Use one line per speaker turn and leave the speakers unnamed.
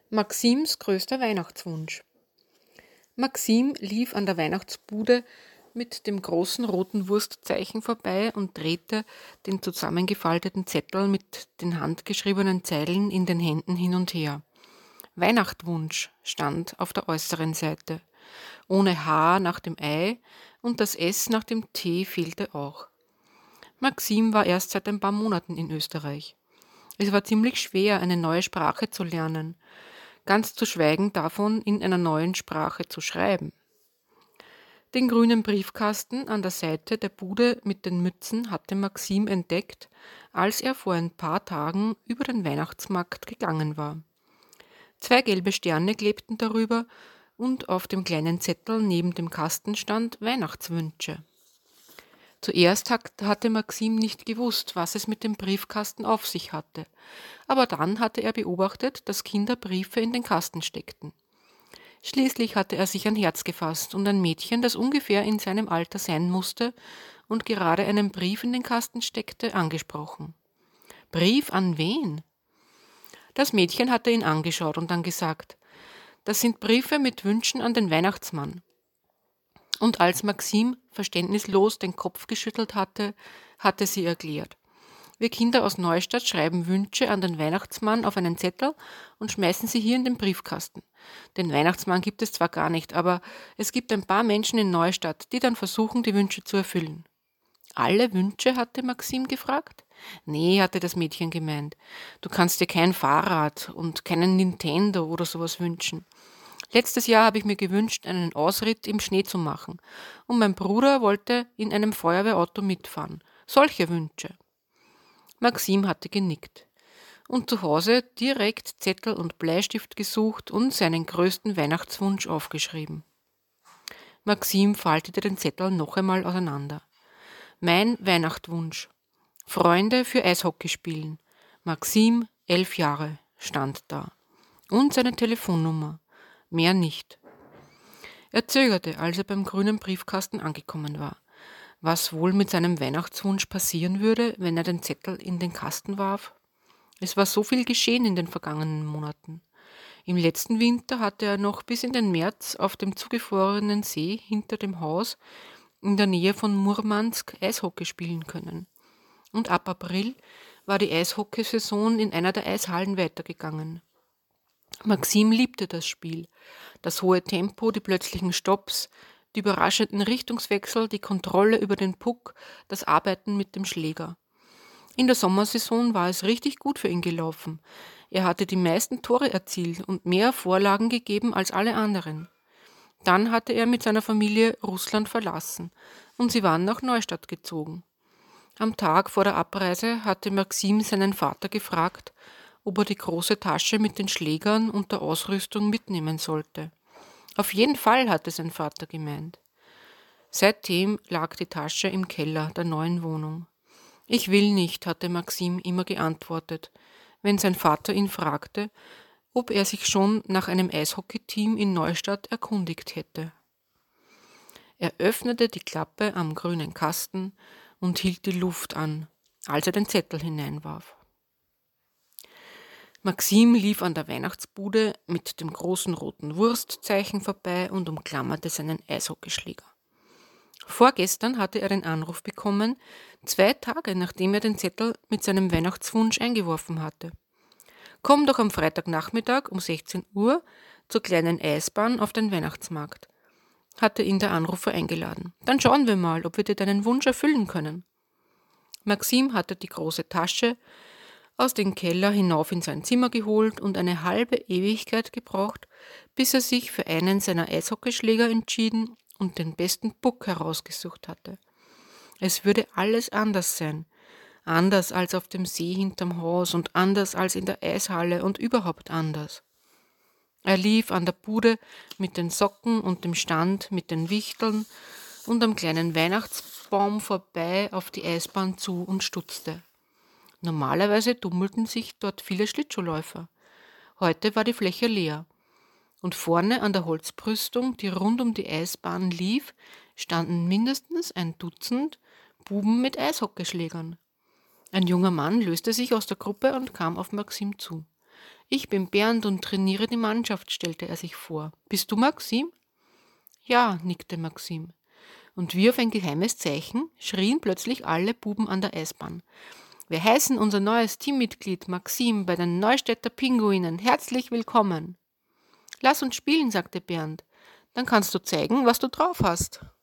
Maxims größter Weihnachtswunsch. Maxim lief an der Weihnachtsbude mit dem großen roten Wurstzeichen vorbei und drehte den zusammengefalteten Zettel mit den handgeschriebenen Zeilen in den Händen hin und her. Weihnachtswunsch stand auf der äußeren Seite. Ohne H nach dem Ei und das S nach dem T fehlte auch. Maxim war erst seit ein paar Monaten in Österreich. Es war ziemlich schwer, eine neue Sprache zu lernen, ganz zu schweigen davon, in einer neuen Sprache zu schreiben. Den grünen Briefkasten an der Seite der Bude mit den Mützen hatte Maxim entdeckt, als er vor ein paar Tagen über den Weihnachtsmarkt gegangen war. 2 gelbe Sterne klebten darüber und auf dem kleinen Zettel neben dem Kasten stand Weihnachtswünsche. Zuerst hatte Maxim nicht gewusst, was es mit dem Briefkasten auf sich hatte, aber dann hatte er beobachtet, dass Kinder Briefe in den Kasten steckten. Schließlich hatte er sich ein Herz gefasst und ein Mädchen, das ungefähr in seinem Alter sein musste und gerade einen Brief in den Kasten steckte, angesprochen. Brief an wen? Das Mädchen hatte ihn angeschaut und dann gesagt, das sind Briefe mit Wünschen an den Weihnachtsmann. Und als Maxim verständnislos den Kopf geschüttelt hatte, hatte sie erklärt. Wir Kinder aus Neustadt schreiben Wünsche an den Weihnachtsmann auf einen Zettel und schmeißen sie hier in den Briefkasten. Den Weihnachtsmann gibt es zwar gar nicht, aber es gibt ein paar Menschen in Neustadt, die dann versuchen, die Wünsche zu erfüllen. Alle Wünsche, hatte Maxim gefragt. Nee, hatte das Mädchen gemeint. Du kannst dir kein Fahrrad und keinen Nintendo oder sowas wünschen. Letztes Jahr habe ich mir gewünscht, einen Ausritt im Schnee zu machen. Und mein Bruder wollte in einem Feuerwehrauto mitfahren. Solche Wünsche. Maxim hatte genickt und zu Hause direkt Zettel und Bleistift gesucht und seinen größten Weihnachtswunsch aufgeschrieben. Maxim faltete den Zettel noch einmal auseinander. Mein Weihnachtswunsch. Freunde für Eishockey spielen. Maxim, 11 Jahre, stand da. Und seine Telefonnummer. Mehr nicht. Er zögerte, als er beim grünen Briefkasten angekommen war. Was wohl mit seinem Weihnachtswunsch passieren würde, wenn er den Zettel in den Kasten warf? Es war so viel geschehen in den vergangenen Monaten. Im letzten Winter hatte er noch bis in den März auf dem zugefrorenen See hinter dem Haus in der Nähe von Murmansk Eishockey spielen können. Und ab April war die Eishockeysaison in einer der Eishallen weitergegangen. Maxim liebte das Spiel, das hohe Tempo, die plötzlichen Stopps, die überraschenden Richtungswechsel, die Kontrolle über den Puck, das Arbeiten mit dem Schläger. In der Sommersaison war es richtig gut für ihn gelaufen. Er hatte die meisten Tore erzielt und mehr Vorlagen gegeben als alle anderen. Dann hatte er mit seiner Familie Russland verlassen und sie waren nach Neustadt gezogen. Am Tag vor der Abreise hatte Maxim seinen Vater gefragt, ob er die große Tasche mit den Schlägern und der Ausrüstung mitnehmen sollte. Auf jeden Fall, hatte sein Vater gemeint. Seitdem lag die Tasche im Keller der neuen Wohnung. Ich will nicht, hatte Maxim immer geantwortet, wenn sein Vater ihn fragte, ob er sich schon nach einem Eishockeyteam in Neustadt erkundigt hätte. Er öffnete die Klappe am grünen Kasten und hielt die Luft an, als er den Zettel hineinwarf. Maxim lief an der Weihnachtsbude mit dem großen roten Wurstzeichen vorbei und umklammerte seinen Eishockeyschläger. Vorgestern hatte er den Anruf bekommen, 2 Tage nachdem er den Zettel mit seinem Weihnachtswunsch eingeworfen hatte. Komm doch am Freitagnachmittag um 16 Uhr zur kleinen Eisbahn auf den Weihnachtsmarkt, hatte ihn der Anrufer eingeladen. Dann schauen wir mal, ob wir dir deinen Wunsch erfüllen können. Maxim hatte die große Tasche aus dem Keller hinauf in sein Zimmer geholt und eine halbe Ewigkeit gebraucht, bis er sich für einen seiner Eishockeyschläger entschieden und den besten Puck herausgesucht hatte. Es würde alles anders sein. Anders als auf dem See hinterm Haus und anders als in der Eishalle und überhaupt anders. Er lief an der Bude mit den Socken und dem Stand mit den Wichteln und am kleinen Weihnachtsbaum vorbei auf die Eisbahn zu und stutzte. Normalerweise tummelten sich dort viele Schlittschuhläufer. Heute war die Fläche leer. Und vorne an der Holzbrüstung, die rund um die Eisbahn lief, standen mindestens ein Dutzend Buben mit Eishockeyschlägern. Ein junger Mann löste sich aus der Gruppe und kam auf Maxim zu. Ich bin Bernd und trainiere die Mannschaft, stellte er sich vor. Bist du Maxim? Ja, nickte Maxim. Und wie auf ein geheimes Zeichen schrien plötzlich alle Buben an der Eisbahn. Wir heißen unser neues Teammitglied Maxim bei den Neustädter Pinguinen herzlich willkommen. Lass uns spielen, sagte Bernd. Dann kannst du zeigen, was du drauf hast.